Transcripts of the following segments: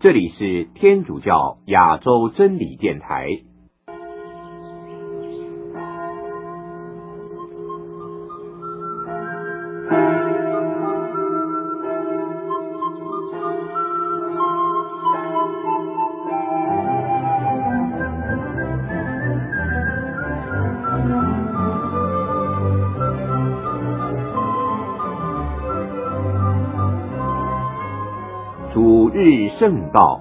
这里是天主教亚洲真理电台。主日圣道，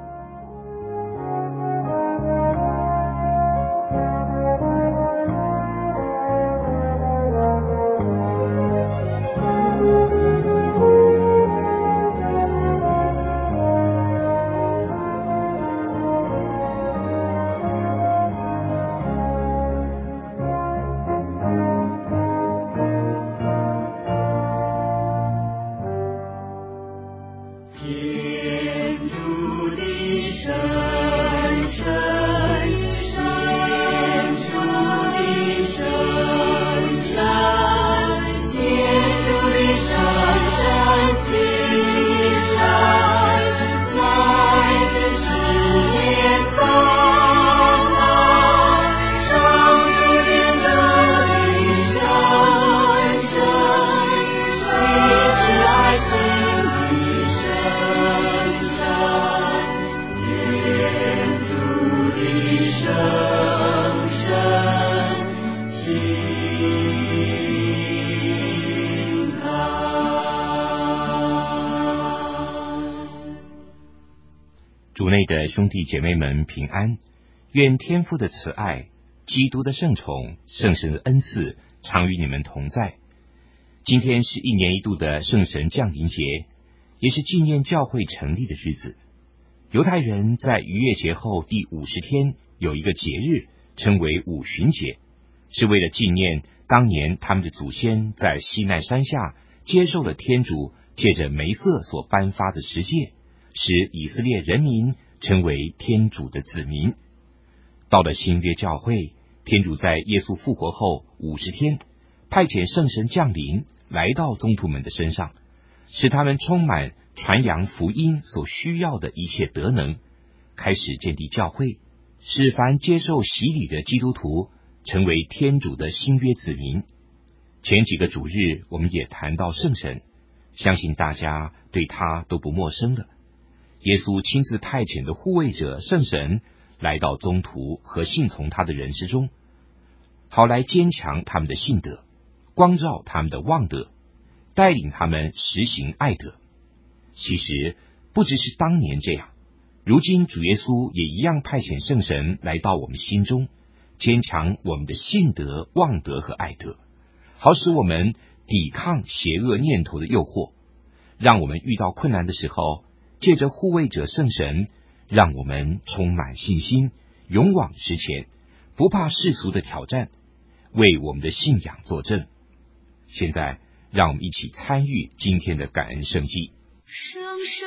主内的兄弟姐妹们平安，愿天父的慈爱、基督的圣宠、圣神的恩赐常与你们同在。今天是一年一度的圣神降临节，也是纪念教会成立的日子。犹太人在逾越节后第50天有一个节日，称为五旬节，是为了纪念当年他们的祖先在西奈山下接受了天主借着梅瑟所颁发的十诫，使以色列人民成为天主的子民。到了新约教会，天主在耶稣复活后50天，派遣圣神降临，来到宗徒们的身上，使他们充满传扬福音所需要的一切德能，开始建立教会，使凡接受洗礼的基督徒成为天主的新约子民。前几个主日我们也谈到圣神，相信大家对他都不陌生了。耶稣亲自派遣的护卫者圣神来到宗徒和信从他的人之中，好来坚强他们的信德，光照他们的望德，带领他们实行爱德。其实不只是当年这样，如今主耶稣也一样派遣圣神来到我们心中，坚强我们的信德、望德和爱德，好使我们抵抗邪恶念头的诱惑，让我们遇到困难的时候，借着护卫者圣神，让我们充满信心，勇往直前，不怕世俗的挑战，为我们的信仰作证。现在让我们一起参与今天的感恩圣祭。 圣神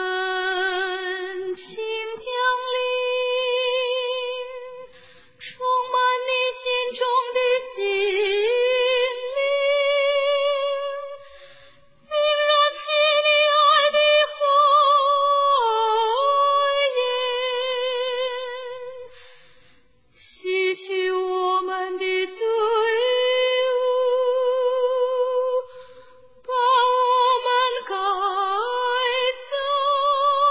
请降临，充满你心中的心灵，并燃起你爱的火焰，洗去我们的罪恶，把我们改造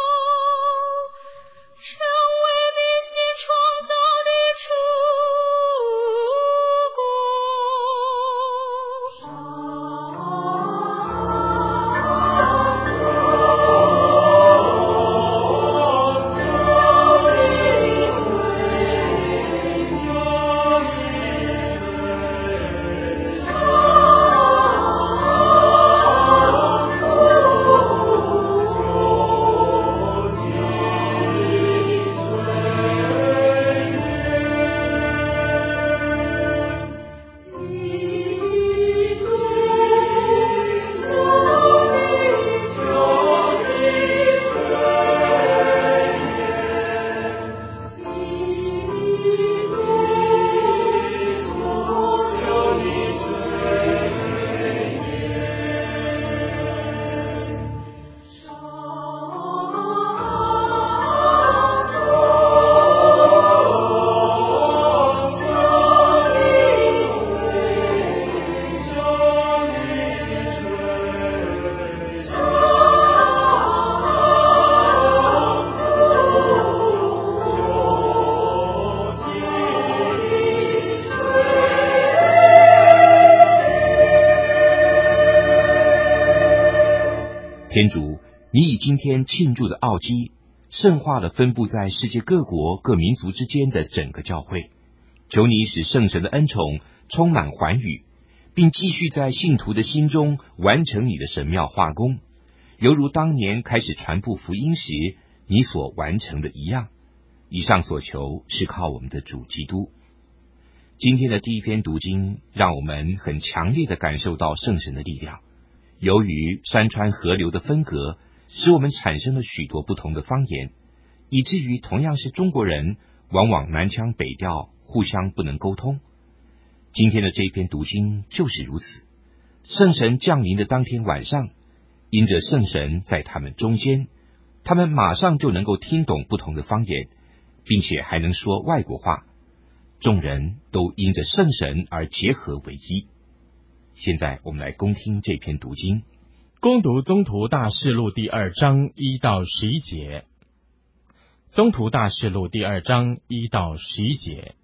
你以今天庆祝的奥基圣化了分布在世界各国各民族之间的整个教会，求你使圣神的恩宠充满寰宇，并继续在信徒的心中完成你的神妙化工，犹如当年开始传布福音时你所完成的一样。以上所求是靠我们的主基督。今天的第一篇读经让我们很强烈地感受到圣神的力量。由于山川河流的分隔，使我们产生了许多不同的方言，以至于同样是中国人，往往南腔北调，互相不能沟通。今天的这篇读经就是如此。圣神降临的当天晚上，因着圣神在他们中间，他们马上就能够听懂不同的方言，并且还能说外国话。众人都因着圣神而结合为一。现在我们来恭听这篇读经。 恭读宗徒大事录第2章1到11节。宗徒大事录第2章1到11节。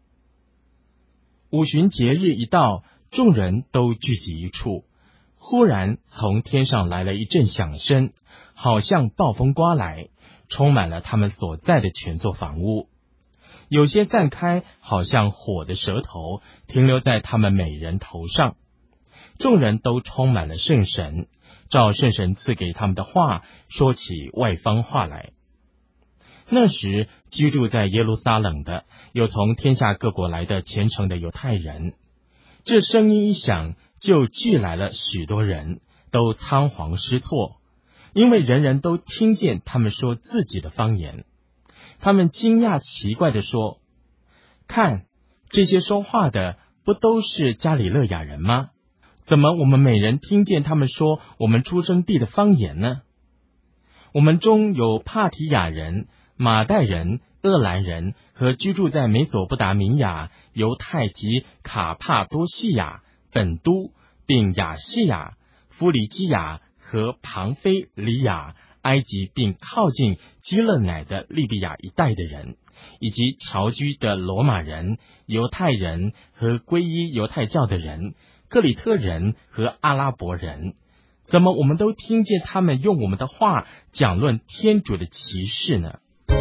五旬节日一到，众人都聚集一处。忽然从天上来了一阵响声，好像暴风刮来，充满了他们所在的全座房屋。有些散开，好像火的舌头，停留在他们每人头上。众人都充满了圣神，照圣神赐给他们的话，说起外方话来。那时居住在耶路撒冷的，有从天下各国来的虔诚的犹太人。这声音一响，就聚来了许多人，都仓皇失措，因为人人都听见他们说自己的方言。他们惊讶奇怪地说：看，这些说话的不都是加里肋亚人吗？怎么我们每人听见他们说我们出生地的方言呢？我们中有帕提亚人、马代人、厄兰人和居住在美索不达米亚、犹太及卡帕多西亚、本都并亚细亚、夫里基亚和庞菲里亚、埃及并靠近基勒乃的利比亚一带的人，以及侨居的罗马人、犹太人和皈依犹太教的人、克里特人和阿拉伯人。怎么我们都听见他们用我们的话讲论天主的奇事呢？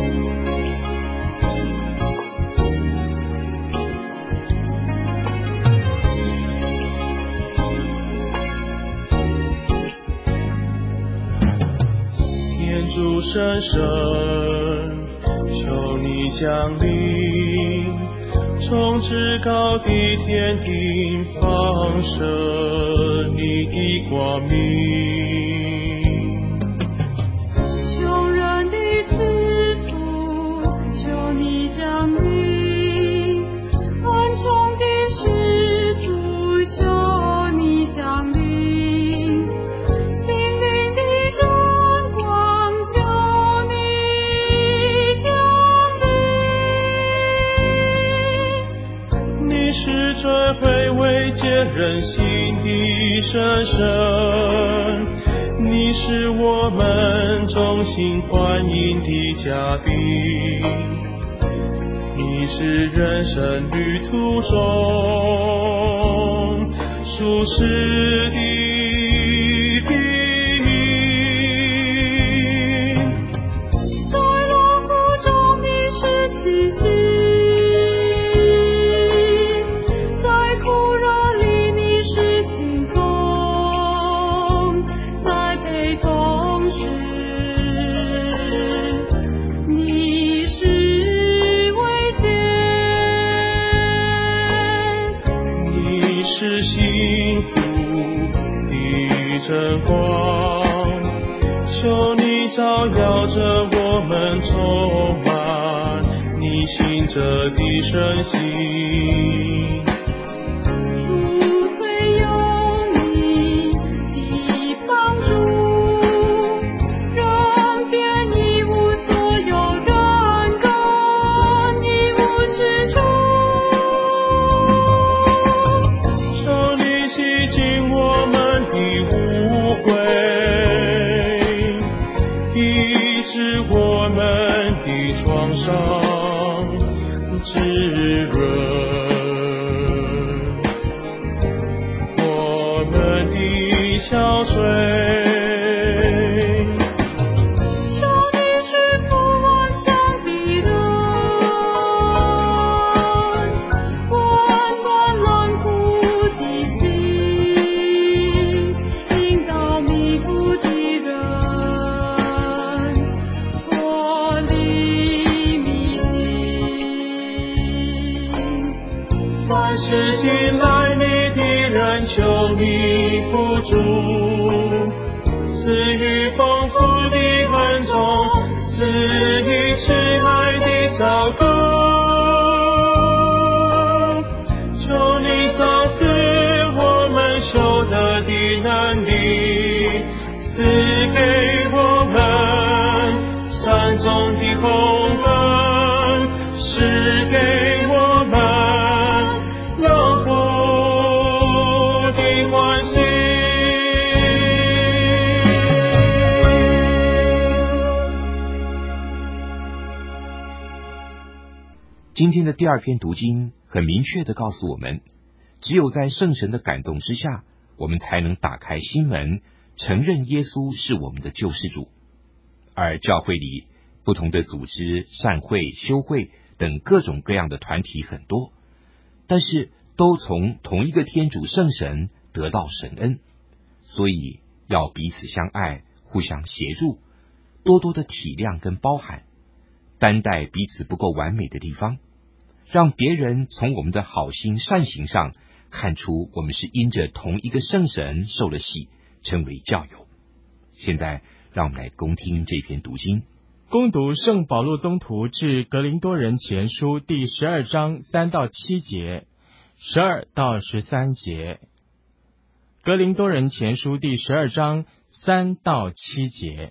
天主圣神，求你降临，从至高的天庭放射你的光明。 求人的赐福，求你降临，恩宠的施主，求你降临，心灵的真光，求你降临。 你是最会慰藉人心的圣神，你是我们衷心欢迎的嘉宾，你是人生旅途中舒适的庇荫， 在落苦中你是气息，在酷热里你是清风，在悲痛时你是慰藉， 你是幸福的真光，求你照耀着我们，充满你醒着的身心。 除非有你的帮助，人便一无所有，人更一无是处。 求你洗净我们的污秽，医治我们的创伤，滋润我们的憔悴。 主，赐予丰富的恩宠，赐予慈爱的照顾。求你造赐我们修德的能力，赐给我们善终的红灯，是给我们有福的欢喜。 今天的第二篇读经很明确地告诉我们，只有在圣神的感动之下，我们才能打开心门，承认耶稣是我们的救世主。而教会里不同的组织、善会、修会等各种各样的团体很多，但是都从同一个天主圣神得到神恩，所以要彼此相爱，互相协助，多多的体谅跟包涵，担待彼此不够完美的地方，让别人从我们的好心善行上看出我们是因着同一个圣神受了洗，成为教友。现在让我们来恭听这篇读经， 恭读圣保禄宗徒致格林多人前书第12章3到7节，12到13节。格林多人前书第12章3到7节。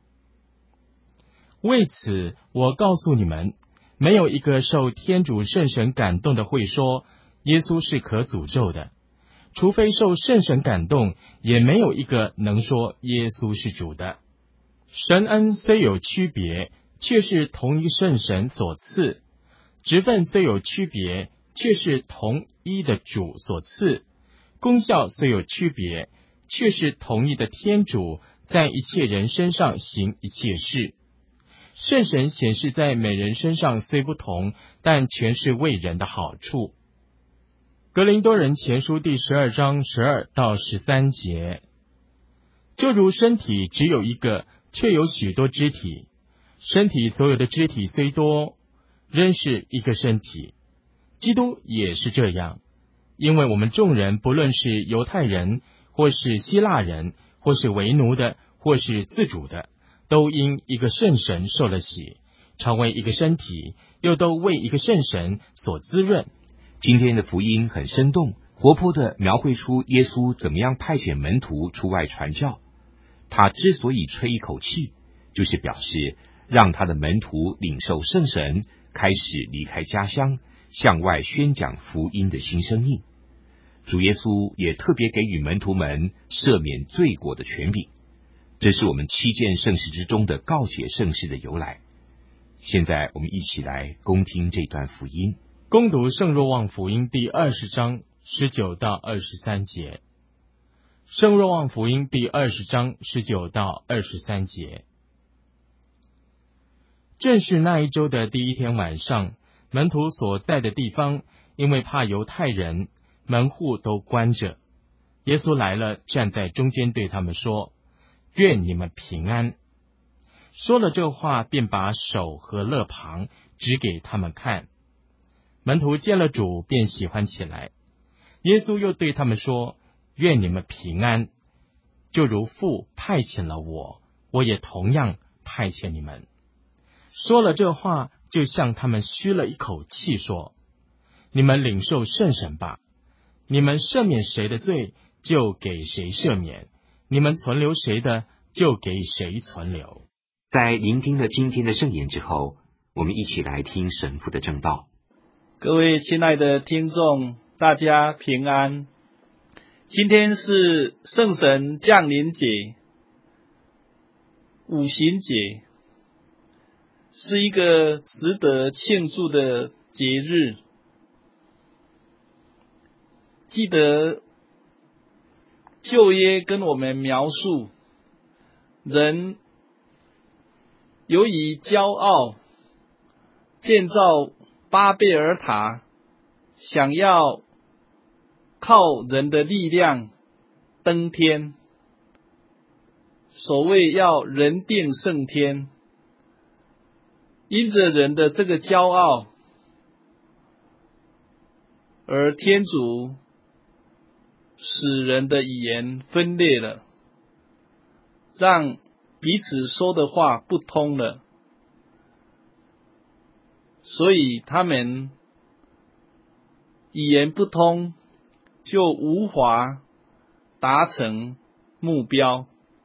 为此，我告诉你们，没有一个受天主圣神感动的会说耶稣是可诅咒的，除非受圣神感动，也没有一个能说耶稣是主的。神恩虽有区别，却是同一圣神所赐；职分虽有区别，却是同一的主所赐；功效虽有区别，却是同一的天主在一切人身上行一切事。圣神显示在每人身上虽不同，但全是为人的好处。格林多人前书第12章12到13节。就如身体只有一个，却有许多肢体，身体所有的肢体虽多，仍是一个身体。基督也是这样，因为我们众人不论是犹太人，或是希腊人，或是为奴的，或是自主的，都因一个圣神受了洗，成为一个身体，又都为一个圣神所滋润。 今天的福音很生动活泼地描绘出耶稣怎么样派遣门徒出外传教。他之所以吹一口气，就是表示让他的门徒领受圣神，开始离开家乡，向外宣讲福音的新生命。主耶稣也特别给予门徒们赦免罪过的权柄，这是我们7件圣事之中的告解圣事的由来。现在我们一起来恭听这段福音。 恭读圣若望福音第20章19到23节。圣若望福音第20章19到23节。正是那一周的第一天晚上，门徒所在的地方，因为怕犹太人，门户都关着。耶稣来了，站在中间对他们说：愿你们平安。说了这话，便把手和肋旁指给他们看。门徒见了主，便喜欢起来。耶稣又对他们说：愿你们平安，就如父派遣了我，我也同样派遣你们。说了这话，就向他们吁了一口气，说：你们领受圣神吧。你们赦免谁的罪，就给谁赦免；你们存留谁的，就给谁存留。 在聆听了今天的圣言之后，我们一起来听神父的正道。 各位亲爱的听众，大家平安。今天是圣神降临节，五旬节，是一个值得庆祝的节日。记得旧约跟我们描述，人由于骄傲建造巴贝尔塔，想要靠人的力量登天，所谓要人定胜天。因着人的这个骄傲，而天主使人的语言分裂了，让彼此说的话不通了，所以他们语言不通，就无法达成目标。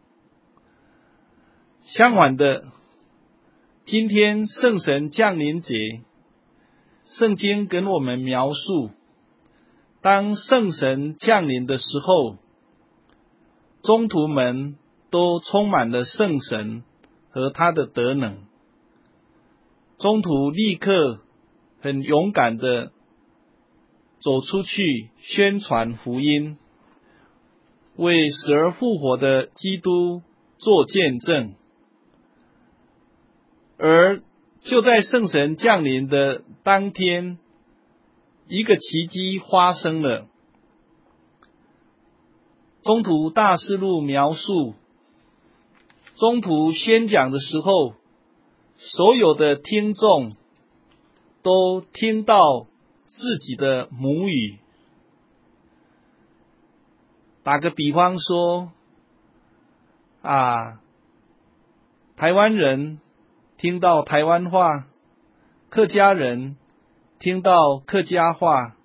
相反的，今天圣神降临节，圣经跟我们描述，当圣神降临的时候，宗徒们都充满了圣神和他的德能。宗徒立刻很勇敢的走出去宣传福音，为死而复活的基督做见证。而就在圣神降临的当天，一个奇迹发生了。宗徒大事录描述，宗徒宣讲的时候，所有的听众都听到自己的母语。打个比方说，台湾人听到台湾话，客家人听到客家话，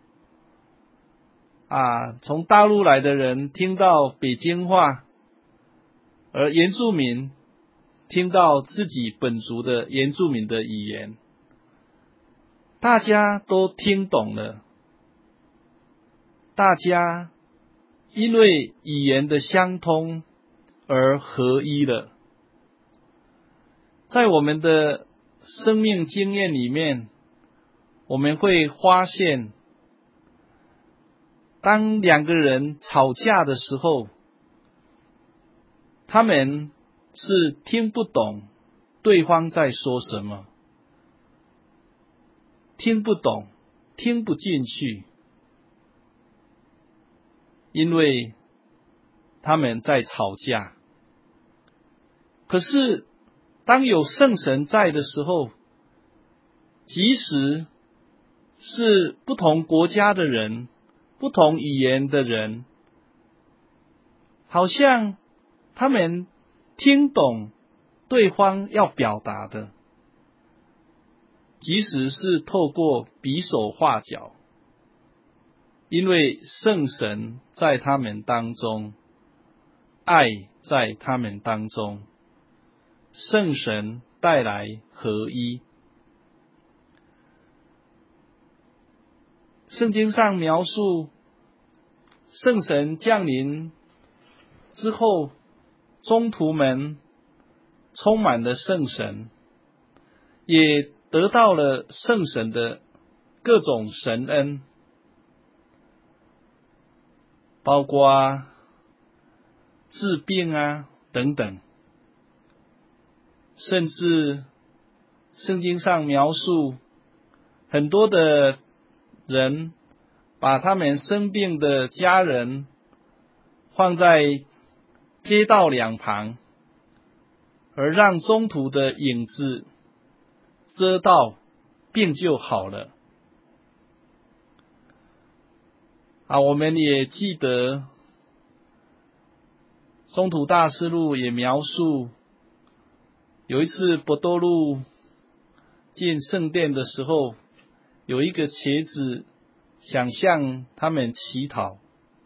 从大陆来的人听到北京话，而原住民听到自己本族的原住民的语言，大家都听懂了，大家因为语言的相通而合一了。在我们的生命经验里面，我们会发现，当两个人吵架的时候，他们是听不懂对方在说什么，听不懂，听不进去，因为他们在吵架。可是当有圣神在的时候，即使是不同国家的人，不同语言的人，好像他们听懂对方要表达的，即使是透过比手画脚，因为圣神在他们当中，爱在他们当中，圣神带来合一。圣经上描述，圣神降临之后，宗徒们充满了圣神，也得到了圣神的各种神恩，包括治病等等。甚至圣经上描述，很多的人把他们生病的家人放在街道两旁，而让宗徒的影子遮到，病就好了。我们也记得宗徒大事录也描述，有一次伯多禄进圣殿的时候，有一个瘸子想向他们乞讨。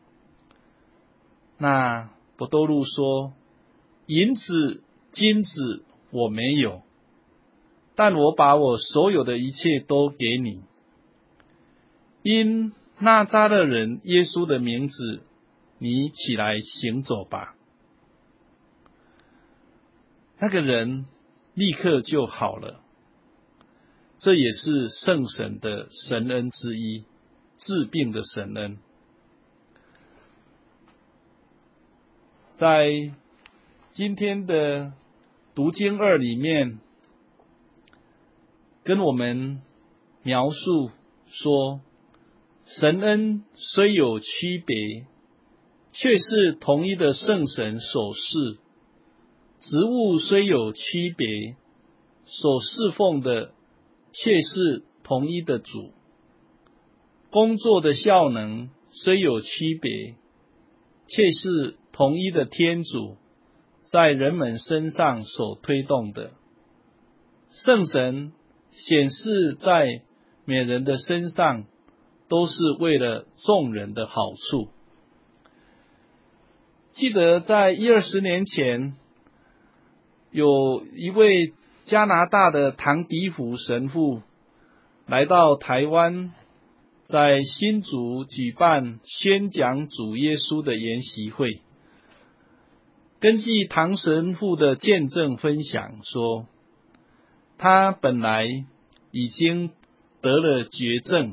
那伯多禄说，银子金子我没有，但我把我所有的一切都给你，因纳匝勒人耶稣的名字，你起来行走吧。那个人立刻就好了。这也是圣神的神恩之一，治病的神恩。在今天的读经2里面，跟我们描述说，神恩虽有区别，却是同一的圣神所示；职务虽有区别，所侍奉的却是同一的主；工作的效能虽有区别，却是同一的天主在人们身上所推动的。圣神显示在每人的身上，都是为了众人的好处。记得在10-20年前，有一位加拿大的唐迪福神父来到台湾，在新竹举办宣讲主耶稣的研习会。根据唐神父的见证分享说，他本来已经得了绝症，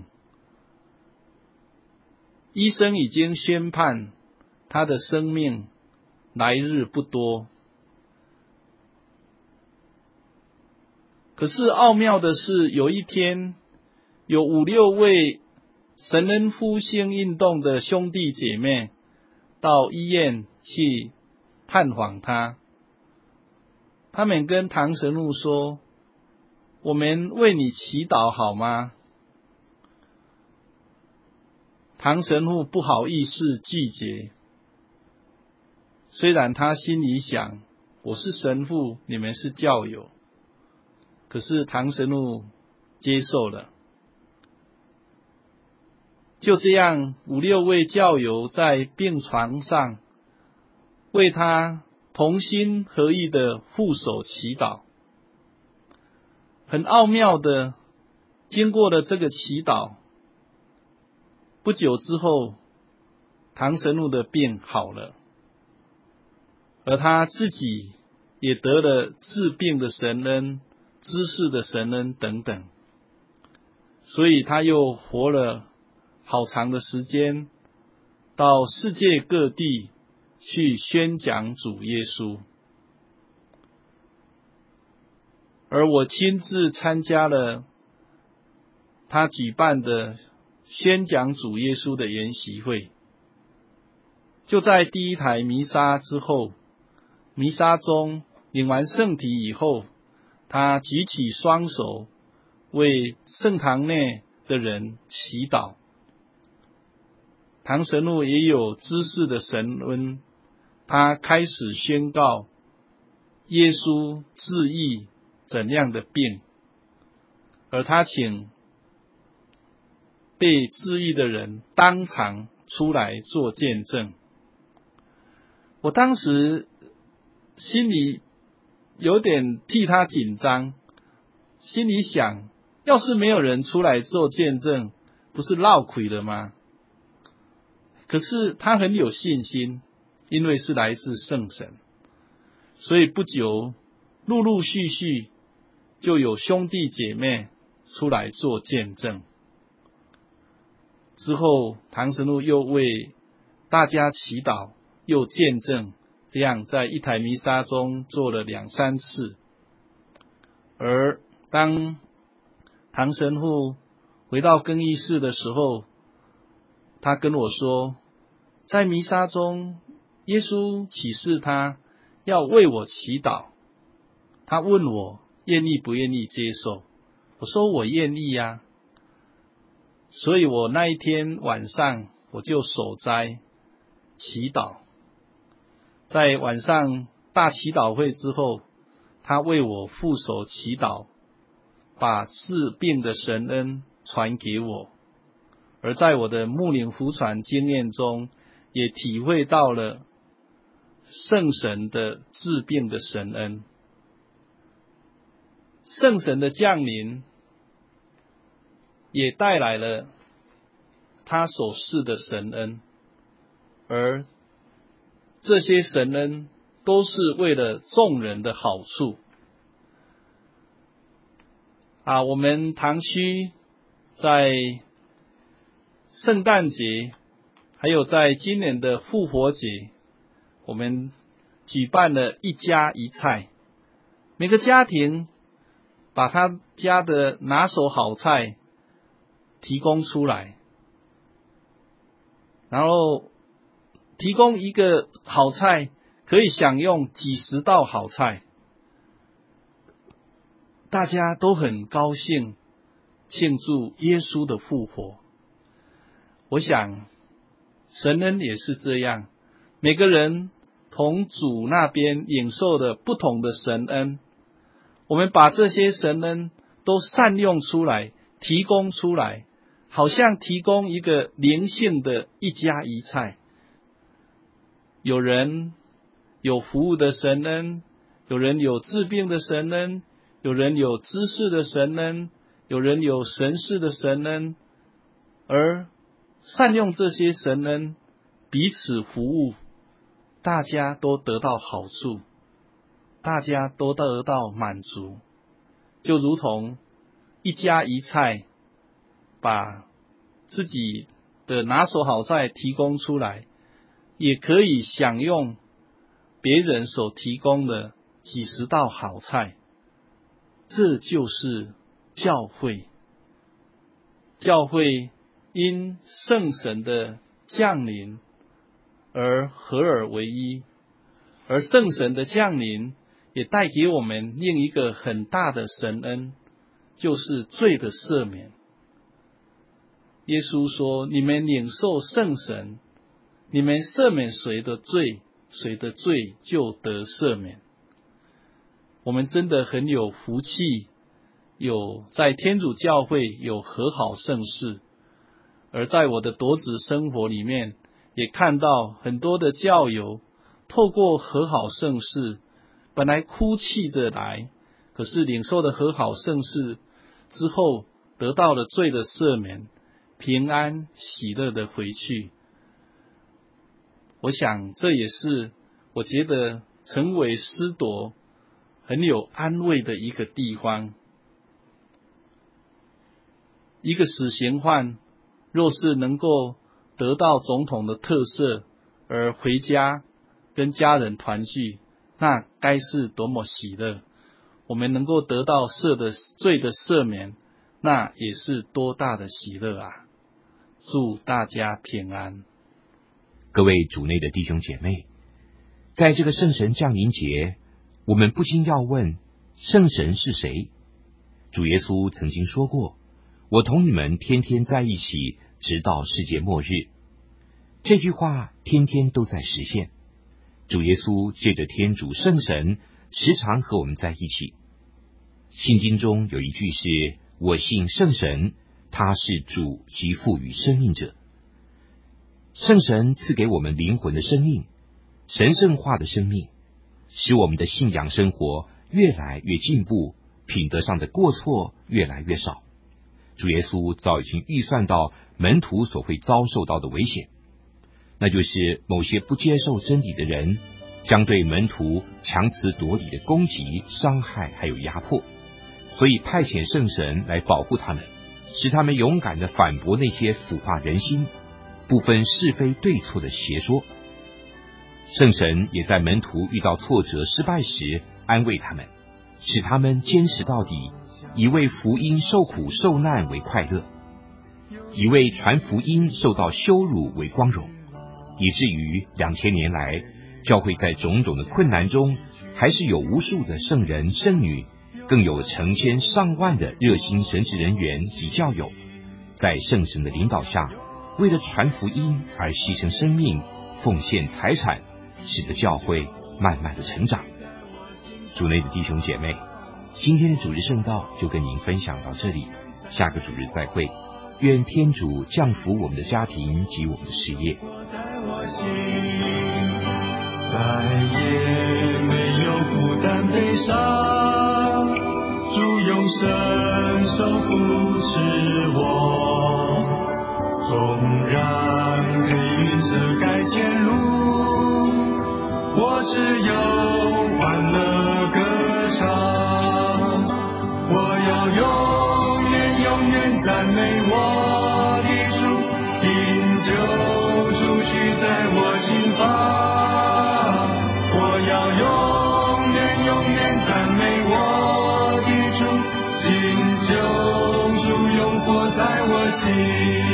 医生已经宣判他的生命来日不多。可是奥妙的是，有一天有5-6位神恩复兴运动的兄弟姐妹到医院去探访他。他们跟唐神父说，我们为你祈祷好吗？唐神父不好意思拒绝，虽然他心里想，我是神父，你们是教友，可是唐神父接受了。就这样，5-6位教友在病床上为他同心合意的护手祈祷。很奥妙的，经过了这个祈祷，不久之后，唐神父的病好了，而他自己也得了治病的神恩、知识的神恩等等，所以他又活了好长的时间，到世界各地去宣讲主耶稣。而我亲自参加了他举办的宣讲主耶稣的研习会。就在第一台弥撒之后，弥撒中领完圣体以后，他举起双手为圣堂内的人祈祷。唐神父也有知识的神恩，他开始宣告耶稣治愈怎样的病，而他请被治愈的人当场出来做见证。我当时心里有点替他紧张，心里想，要是没有人出来做见证，不是落亏了吗？可是他很有信心，因为是来自圣神，所以不久陆陆续续就有兄弟姐妹出来做见证。之后唐神父又为大家祈祷，又见证，这样在一台弥撒中做了2-3次。而当唐神父回到更衣室的时候，他跟我说，在弥撒中耶稣启示他要为我祈祷，他问我愿意不愿意接受，我说我愿意呀。所以我那一天晚上我就守斋祈祷。在晚上大祈祷会之后，他为我负手祈祷，把治病的神恩传给我。而在我的牧灵福传经验中，也体会到了圣神的治病的神恩。圣神的降临也带来了他所示的神恩，而这些神恩都是为了众人的好处。我们堂区在圣诞节，还有在今年的复活节，我们举办了一家一菜，每个家庭把他家的拿手好菜提供出来，然后提供一个好菜可以享用几十道好菜，大家都很高兴庆祝耶稣的复活。我想神恩也是这样，每个人从主那边领受的不同的神恩，我们把这些神恩都善用出来，提供出来，好像提供一个灵性的一家一菜。有人有服务的神恩，有人有治病的神恩，有人有知识的神恩，有人有神事的神恩，而善用这些神恩彼此服务，大家都得到好处，大家都得到满足，就如同一家一菜，把自己的拿手好菜提供出来，也可以享用别人所提供的几十道好菜。这就是教会。教会因圣神的降临而合而为一，而圣神的降临也带给我们另一个很大的神恩，就是罪的赦免。耶稣说，你们领受圣神，你们赦免谁的罪，谁的罪就得赦免。我们真的很有福气，有在天主教会有和好圣事，而在我的夺子生活里面，也看到很多的教友透过和好圣事，本来哭泣着来，可是领受了和好圣事之后，得到了罪的赦免，平安喜乐的回去。我想这也是我觉得成为司铎很有安慰的一个地方。一个死刑犯若是能够得到总统的特赦而回家跟家人团聚，那该是多么喜乐。我们能够得到罪的赦免，那也是多大的喜乐啊。祝大家平安。 各位主内的弟兄姐妹，在这个圣神降临节，我们不禁要问，圣神是谁？主耶稣曾经说过，我同你们天天在一起，直到世界末日。这句话天天都在实现。主耶稣借着天主圣神时常和我们在一起。信经中有一句是，我信圣神，他是主及赋予生命者。圣神赐给我们灵魂的生命，神圣化的生命，使我们的信仰生活越来越进步，品德上的过错越来越少。主耶稣早已经预算到门徒所会遭受到的危险，那就是某些不接受真理的人将对门徒强词夺理的攻击、伤害还有压迫，所以派遣圣神来保护他们，使他们勇敢地反驳那些腐化人心、不分是非对错的邪说。圣神也在门徒遇到挫折失败时安慰他们，使他们坚持到底，以为福音受苦受难为快乐，以为传福音受到羞辱为光荣，以至于2000年来，教会在种种的困难中，还是有无数的圣人圣女，更有成千上万的热心神职人员及教友，在圣神的领导下，为了传福音而牺牲生命，奉献财产，使得教会慢慢的成长。主内的弟兄姐妹，今天的主日圣道就跟您分享到这里，下个主日再会。愿天主降福我们的家庭及我们的事业。 再也没有孤单悲伤，主用伸手扶持我，纵然黑云遮盖前路，我只有欢乐歌唱。我要永远永远赞美我的主，因救主居在我心房。我要永远永远赞美我的主，因救主永活在我心。